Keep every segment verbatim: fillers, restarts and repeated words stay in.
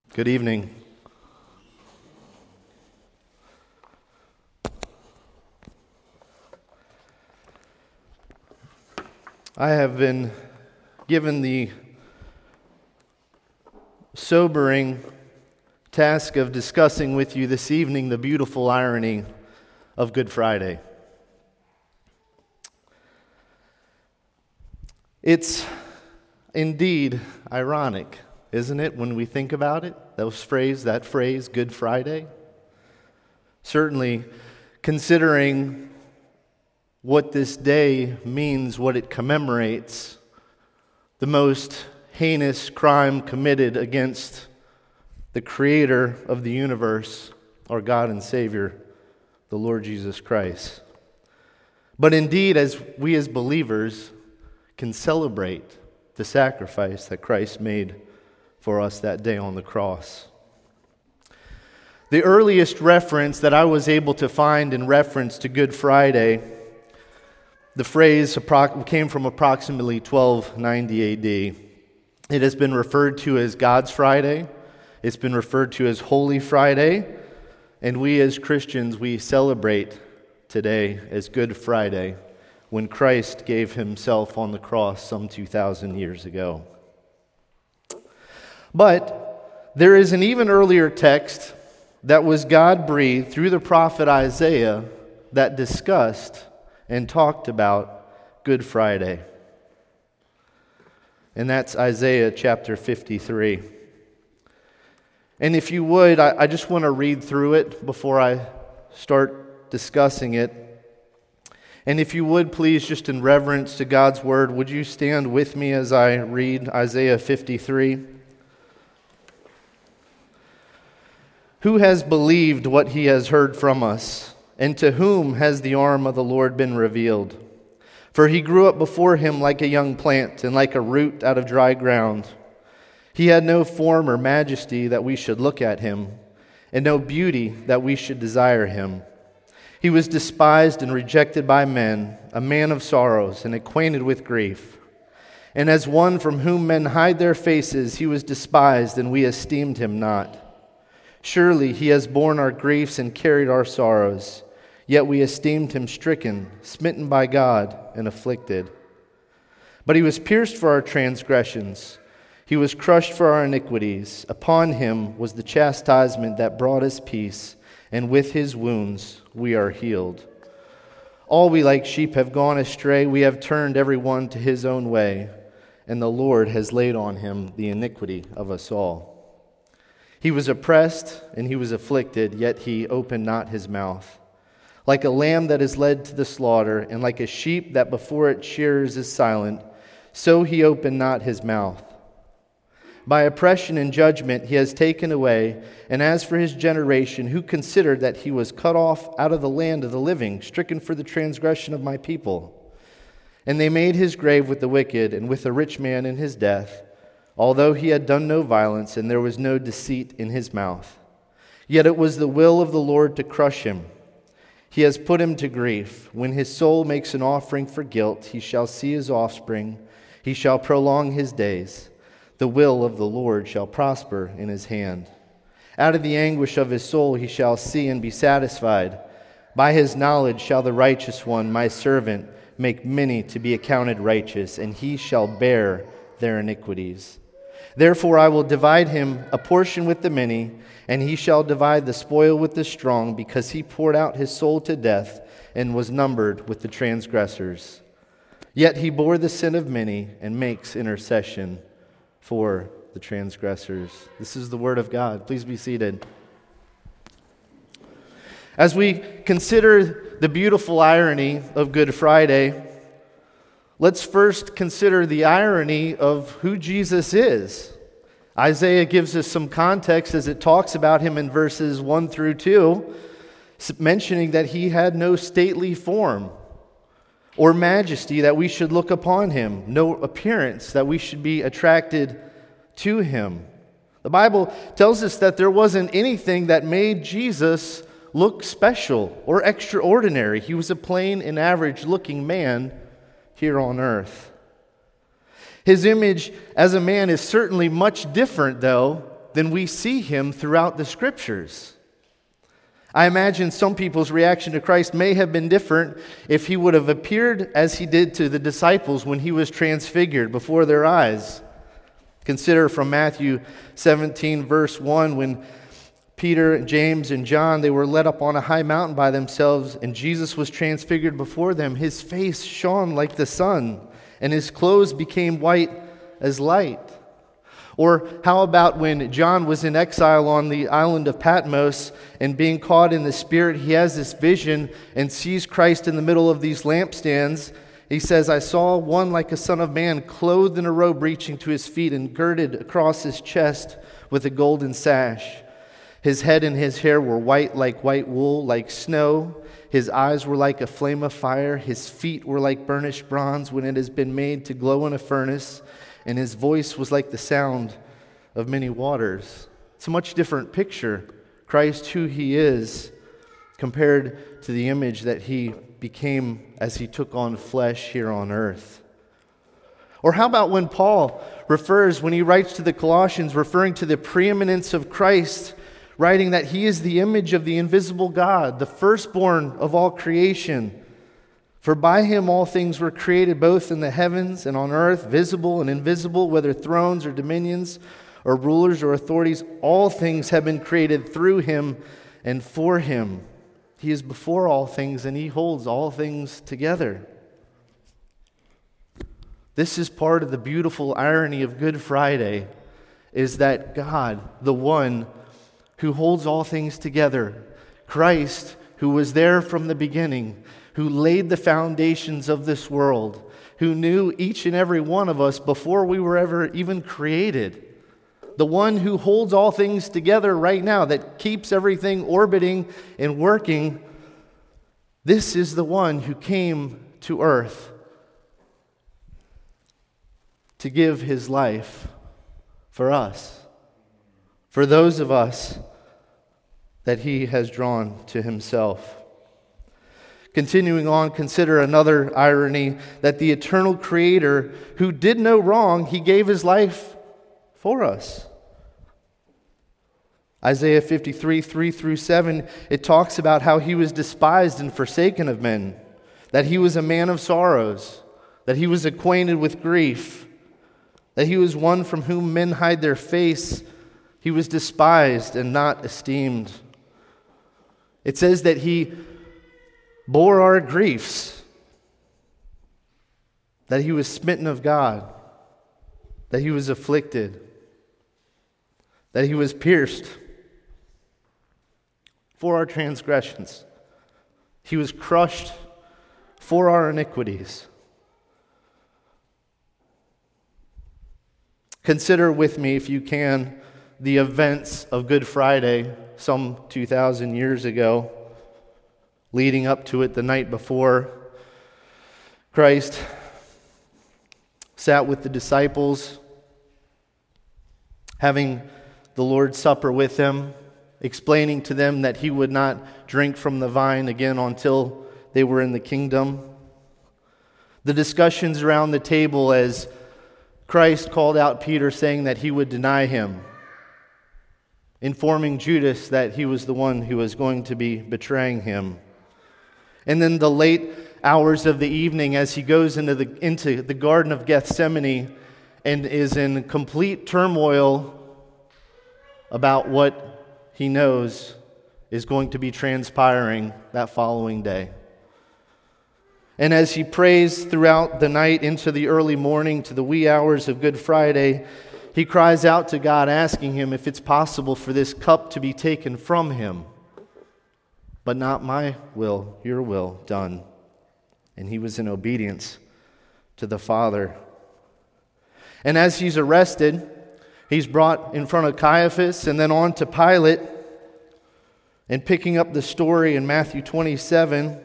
Good evening. I have been given the sobering task of discussing with you this evening the beautiful irony of Good Friday. It's indeed ironic, isn't it, when we think about it? Those phrase, that phrase, Good Friday. Certainly, considering what this day means, what it commemorates, the most heinous crime committed against the Creator of the universe, our God and Savior, the Lord Jesus Christ. But indeed, as we as believers can celebrate the sacrifice that Christ made for us that day on the cross. The earliest reference that I was able to find in reference to Good Friday, the phrase came from approximately twelve ninety A D. It has been referred to as God's Friday. It's been referred to as Holy Friday. And we as Christians, we celebrate today as Good Friday, when Christ gave himself on the cross some two thousand years ago. But there is an even earlier text that was God-breathed through the prophet Isaiah that discussed and talked about Good Friday. And that's Isaiah chapter fifty-three. And if you would, I, I just want to read through it before I start discussing it. And if you would, please, just in reverence to God's word, would you stand with me as I read Isaiah fifty-three? Who has believed what he has heard from us? And to whom has the arm of the Lord been revealed? For he grew up before him like a young plant, and like a root out of dry ground. He had no form or majesty that we should look at him, and no beauty that we should desire him. He was despised and rejected by men, a man of sorrows and acquainted with grief. And as one from whom men hide their faces, he was despised, and we esteemed him not. Surely he has borne our griefs and carried our sorrows, yet we esteemed him stricken, smitten by God, and afflicted. But he was pierced for our transgressions. He was crushed for our iniquities. Upon him was the chastisement that brought us peace, and with his wounds we are healed. All we like sheep have gone astray. We have turned every one to his own way, and the Lord has laid on him the iniquity of us all. He was oppressed and he was afflicted, yet he opened not his mouth. Like a lamb that is led to the slaughter, and like a sheep that before its shearers is silent, so he opened not his mouth. By oppression and judgment he has taken away. And as for his generation, who considered that he was cut off out of the land of the living, stricken for the transgression of my people? And they made his grave with the wicked, and with a rich man in his death, although he had done no violence, and there was no deceit in his mouth. Yet it was the will of the Lord to crush him. He has put him to grief. When his soul makes an offering for guilt, he shall see his offspring. He shall prolong his days. The will of the Lord shall prosper in his hand. Out of the anguish of his soul he shall see and be satisfied. By his knowledge shall the righteous one, my servant, make many to be accounted righteous, and he shall bear their iniquities. Therefore I will divide him a portion with the many, and he shall divide the spoil with the strong, because he poured out his soul to death and was numbered with the transgressors. Yet he bore the sin of many and makes intercession for the transgressors. This is the word of God. Please be seated. As we consider the beautiful irony of Good Friday, let's first consider the irony of who Jesus is. Isaiah gives us some context as it talks about him in verses one through two, mentioning that he had no stately form or majesty that we should look upon him, no appearance that we should be attracted to him. The Bible tells us that there wasn't anything that made Jesus look special or extraordinary. He was a plain and average looking man here on earth. His image as a man is certainly much different, though, then we see him throughout the Scriptures. I imagine some people's reaction to Christ may have been different if he would have appeared as he did to the disciples when he was transfigured before their eyes. Consider from Matthew seventeen, verse one, when Peter, James, and John, they were led up on a high mountain by themselves, and Jesus was transfigured before them. His face shone like the sun, and his clothes became white as light. Or how about when John was in exile on the island of Patmos, and being caught in the Spirit, he has this vision and sees Christ in the middle of these lampstands. He says, I saw one like a son of man, clothed in a robe reaching to his feet and girded across his chest with a golden sash. His head and his hair were white like white wool, like snow. His eyes were like a flame of fire. His feet were like burnished bronze when it has been made to glow in a furnace. And his voice was like the sound of many waters. It's a much different picture. Christ, who he is, compared to the image that he became as he took on flesh here on earth. Or how about when Paul refers, when he writes to the Colossians, referring to the preeminence of Christ, writing that he is the image of the invisible God, the firstborn of all creation. For by him all things were created, both in the heavens and on earth, visible and invisible, whether thrones or dominions or rulers or authorities. All things have been created through him and for him. He is before all things, and he holds all things together. This is part of the beautiful irony of Good Friday, is that God, the one who holds all things together, Christ, who was there from the beginning, who laid the foundations of this world, who knew each and every one of us before we were ever even created, the one who holds all things together right now, that keeps everything orbiting and working, this is the one who came to earth to give his life for us, for those of us that he has drawn to himself. Continuing on, consider another irony, that the eternal Creator, who did no wrong, he gave his life for us. Isaiah fifty-three, three through seven, it talks about how he was despised and forsaken of men, that he was a man of sorrows, that he was acquainted with grief, that he was one from whom men hide their face. He was despised and not esteemed. It says that he bore our griefs, that he was smitten of God, that he was afflicted, that he was pierced for our transgressions. He was crushed for our iniquities. Consider with me, if you can, the events of Good Friday some two thousand years ago, leading up to it the night before. Christ sat with the disciples, having the Lord's Supper with them, explaining to them that he would not drink from the vine again until they were in the kingdom. The discussions around the table as Christ called out Peter, saying that he would deny him, informing Judas that he was the one who was going to be betraying him. And then the late hours of the evening as he goes into the, into the Garden of Gethsemane and is in complete turmoil about what he knows is going to be transpiring that following day. And as he prays throughout the night into the early morning to the wee hours of Good Friday, he cries out to God, asking him if it's possible for this cup to be taken from him. But not my will, your will done. And he was in obedience to the Father. And as he's arrested, he's brought in front of Caiaphas and then on to Pilate. And picking up the story in Matthew twenty-seven,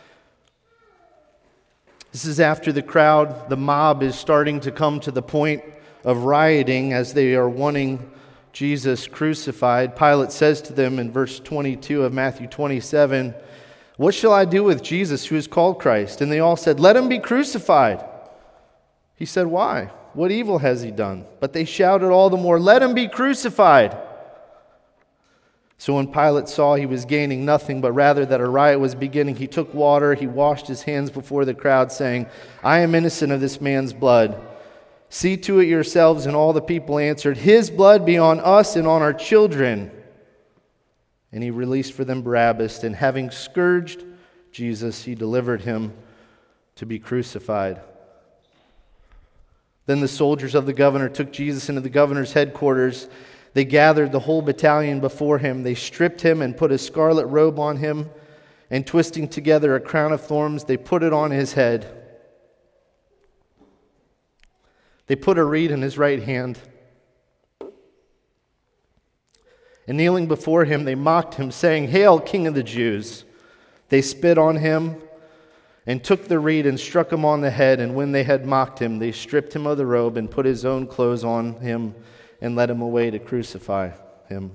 this is after the crowd, the mob is starting to come to the point of rioting as they are wanting Jesus crucified. Pilate says to them in verse twenty-two of Matthew twenty-seven, "What shall I do with Jesus who is called Christ?" And they all said, "Let him be crucified." He said, "Why? What evil has he done?" But they shouted all the more, "Let him be crucified." So when Pilate saw he was gaining nothing, but rather that a riot was beginning, he took water, he washed his hands before the crowd, saying, "I am innocent of this man's blood. See to it yourselves." And all the people answered, "His blood be on us and on our children." And he released for them Barabbas, and having scourged Jesus, he delivered him to be crucified. Then the soldiers of the governor took Jesus into the governor's headquarters. They gathered the whole battalion before him. They stripped him and put a scarlet robe on him, and twisting together a crown of thorns, they put it on his head. They put a reed in his right hand. And kneeling before him, they mocked him, saying, "Hail, King of the Jews!" They spit on him and took the reed and struck him on the head. And when they had mocked him, they stripped him of the robe and put his own clothes on him and led him away to crucify him.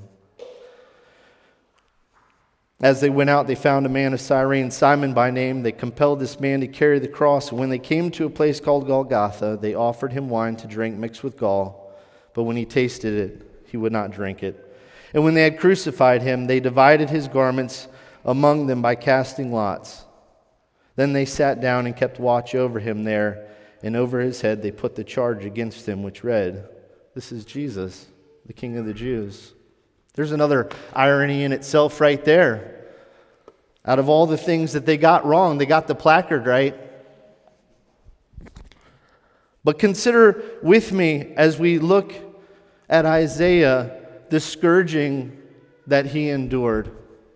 As they went out, they found a man of Cyrene, Simon by name. They compelled this man to carry the cross. And when they came to a place called Golgotha, they offered him wine to drink mixed with gall. But when he tasted it, he would not drink it. And when they had crucified him, they divided his garments among them by casting lots. Then they sat down and kept watch over him there, and over his head they put the charge against him, which read, "This is Jesus, the King of the Jews." There's another irony in itself right there. Out of all the things that they got wrong, they got the placard right. But consider with me, as we look at Isaiah, the scourging that he endured,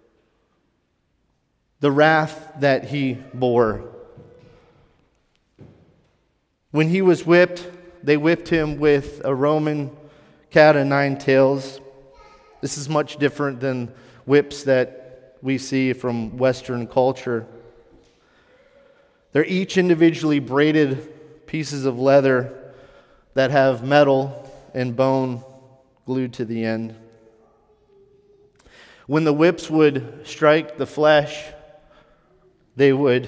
the wrath that he bore. When he was whipped, they whipped him with a Roman cat o' nine tails. This is much different than whips that we see from Western culture. They're each individually braided pieces of leather that have metal and bone glued to the end. When the whips would strike the flesh, they would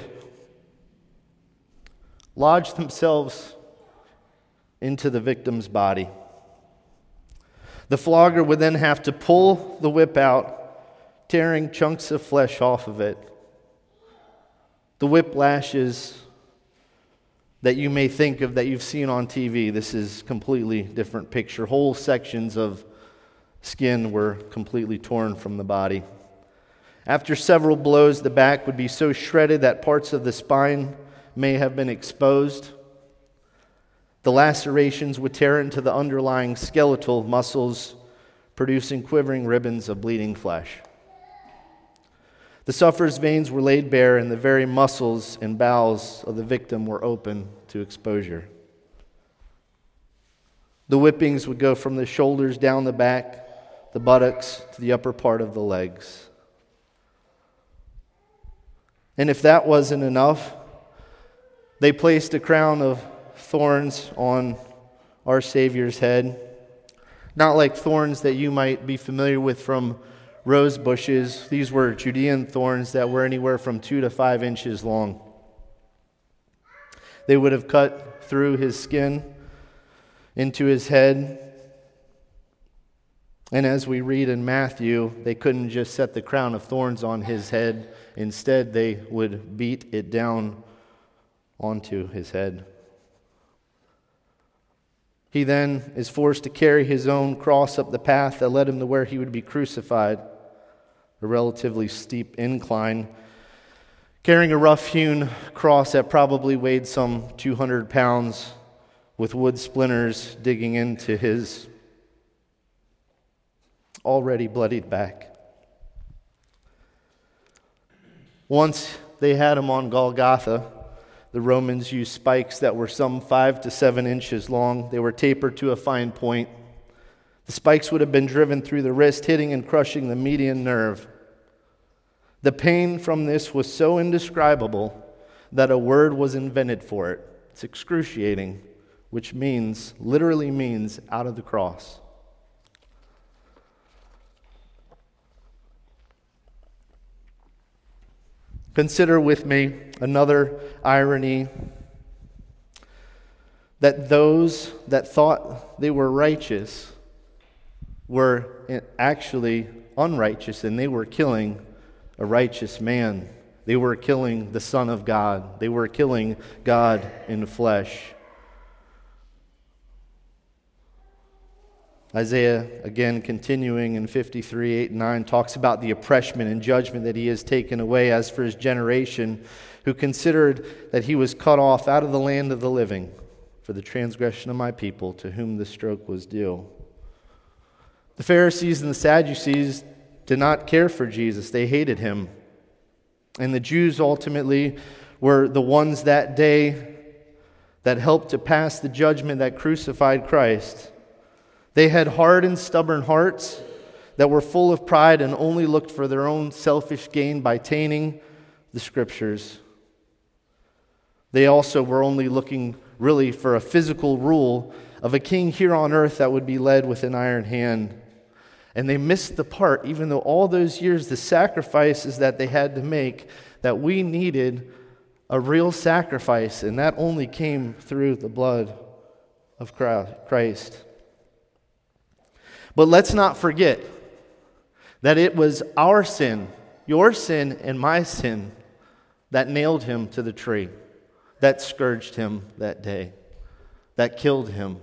lodge themselves into the victim's body. The flogger would then have to pull the whip out, tearing chunks of flesh off of it. The whip lashes that you may think of that you've seen on T V, this is a completely different picture. Whole sections of skin were completely torn from the body. After several blows, the back would be so shredded that parts of the spine may have been exposed. The lacerations would tear into the underlying skeletal muscles, producing quivering ribbons of bleeding flesh. The sufferer's veins were laid bare, and the very muscles and bowels of the victim were open to exposure. The whippings would go from the shoulders down the back, the buttocks, to the upper part of the legs. And if that wasn't enough, they placed a crown of thorns on our Savior's head. Not like thorns that you might be familiar with from rose bushes. These were Judean thorns that were anywhere from two to five inches long. They would have cut through his skin into his head. And as we read in Matthew, they couldn't just set the crown of thorns on his head. Instead, they would beat it down onto his head. He then is forced to carry his own cross up the path that led him to where he would be crucified, a relatively steep incline, carrying a rough-hewn cross that probably weighed some two hundred pounds, with wood splinters digging into his already bloodied back. Once they had him on Golgotha, the Romans used spikes that were some five to seven inches long. They were tapered to a fine point. The spikes would have been driven through the wrist, hitting and crushing the median nerve. The pain from this was so indescribable that a word was invented for it. It's excruciating, which means, literally means, out of the cross. Consider with me another irony that those that thought they were righteous were actually unrighteous, and they were killing a righteous man. They were killing the Son of God. They were killing God in the flesh. Isaiah, again continuing in fifty-three, eight and nine, talks about the oppression and judgment that he has taken away. As for his generation, who considered that he was cut off out of the land of the living, for the transgression of my people, to whom the stroke was due. The Pharisees and the Sadducees did not care for Jesus. They hated him. And the Jews ultimately were the ones that day that helped to pass the judgment that crucified Christ. They had hard and stubborn hearts that were full of pride and only looked for their own selfish gain by tainting the Scriptures. They also were only looking really for a physical rule of a king here on earth that would be led with an iron hand. And they missed the part, even though all those years, the sacrifices that they had to make, that we needed a real sacrifice, and that only came through the blood of Christ. But let's not forget that it was our sin, your sin and my sin, that nailed him to the tree, that scourged him that day, that killed him.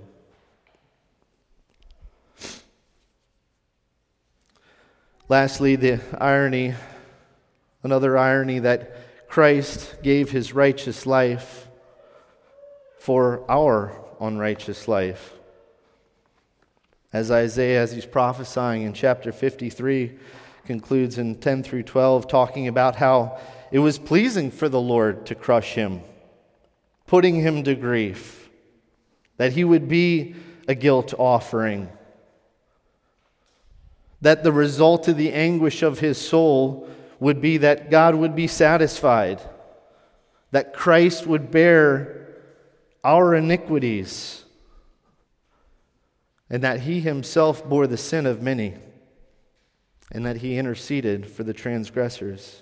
Lastly, the irony, another irony, that Christ gave his righteous life for our unrighteous life. As Isaiah, as he's prophesying in chapter fifty-three, concludes in ten through twelve, talking about how it was pleasing for the Lord to crush him, putting him to grief, that he would be a guilt offering, that the result of the anguish of his soul would be that God would be satisfied, that Christ would bear our iniquities, and that he himself bore the sin of many, and that he interceded for the transgressors.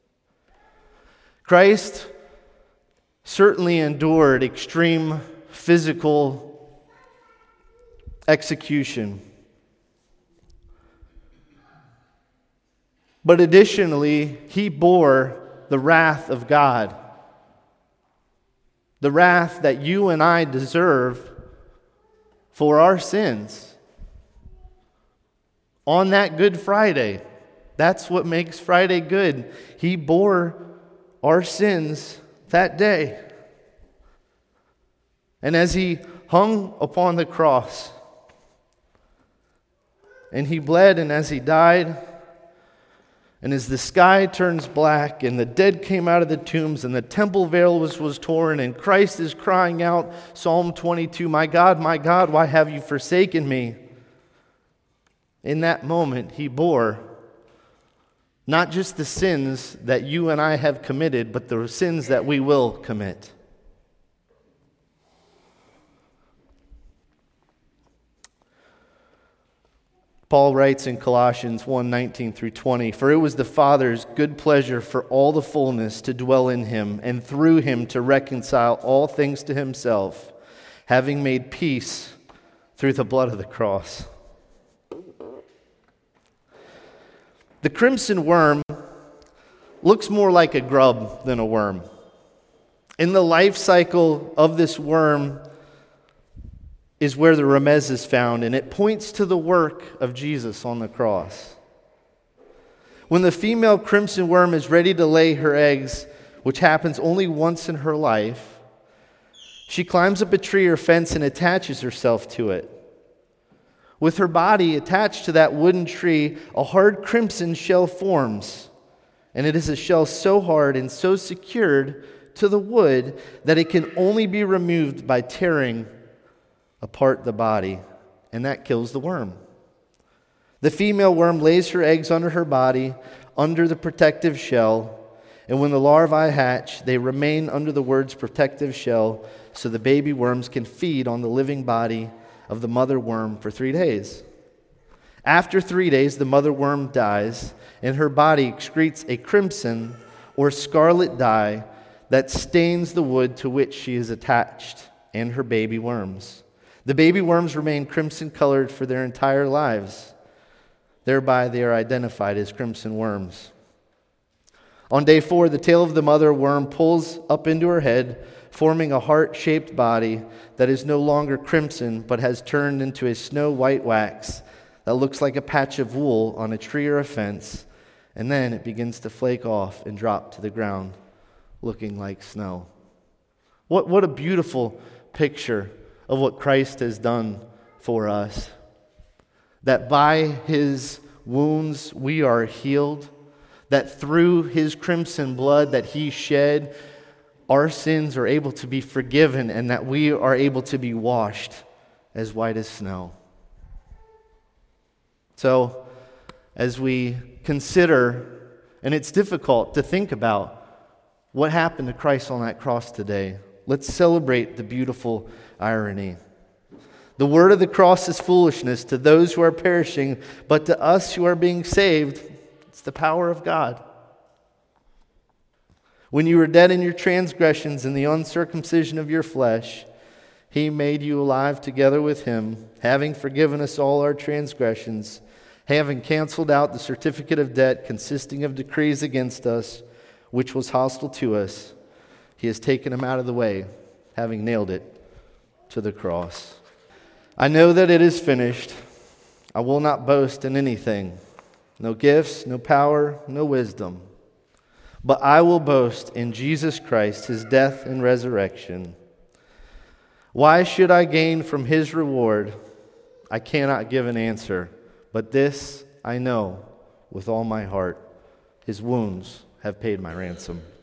Christ certainly endured extreme physical execution. But additionally, he bore the wrath of God, the wrath that you and I deserve for our sins. On that Good Friday, that's what makes Friday good. He bore our sins that day. And as he hung upon the cross, and he bled, and as he died, and as the sky turns black, and the dead came out of the tombs, and the temple veil was, was torn, and Christ is crying out, Psalm twenty-two, "My God, my God, why have you forsaken me?" In that moment, he bore not just the sins that you and I have committed, but the sins that we will commit. Paul writes in Colossians one, nineteen through twenty, "For it was the Father's good pleasure for all the fullness to dwell in him, and through him to reconcile all things to himself, having made peace through the blood of the cross." The crimson worm looks more like a grub than a worm. In the life cycle of this worm is where the remez is found, and it points to the work of Jesus on the cross. When the female crimson worm is ready to lay her eggs, which happens only once in her life, she climbs up a tree or fence and attaches herself to it. With her body attached to that wooden tree, a hard crimson shell forms, and it is a shell so hard and so secured to the wood that it can only be removed by tearing apart the body, and that kills the worm. The female worm lays her eggs under her body, under the protective shell, and when the larvae hatch, they remain under the word's protective shell, so the baby worms can feed on the living body of the mother worm for three days. After three days, the mother worm dies, and her body excretes a crimson or scarlet dye that stains the wood to which she is attached, and her baby worms. The baby worms remain crimson colored for their entire lives. Thereby they are identified as crimson worms. On day four, the tail of the mother worm pulls up into her head, forming a heart-shaped body that is no longer crimson, but has turned into a snow-white wax that looks like a patch of wool on a tree or a fence, and then it begins to flake off and drop to the ground, looking like snow. What, what a beautiful picture of what Christ has done for us. That by his wounds we are healed, that through his crimson blood that he shed, our sins are able to be forgiven, and that we are able to be washed as white as snow. So, as we consider, and it's difficult to think about what happened to Christ on that cross today, let's celebrate the beautiful irony. The word of the cross is foolishness to those who are perishing, but to us who are being saved, it's the power of God. When you were dead in your transgressions and the uncircumcision of your flesh, he made you alive together with him, having forgiven us all our transgressions, having canceled out the certificate of debt consisting of decrees against us, which was hostile to us. He has taken him out of the way, having nailed it to the cross. I know that it is finished. I will not boast in anything. No gifts, no power, no wisdom. But I will boast in Jesus Christ, his death and resurrection. Why should I gain from his reward? I cannot give an answer. But this I know with all my heart. His wounds have paid my ransom.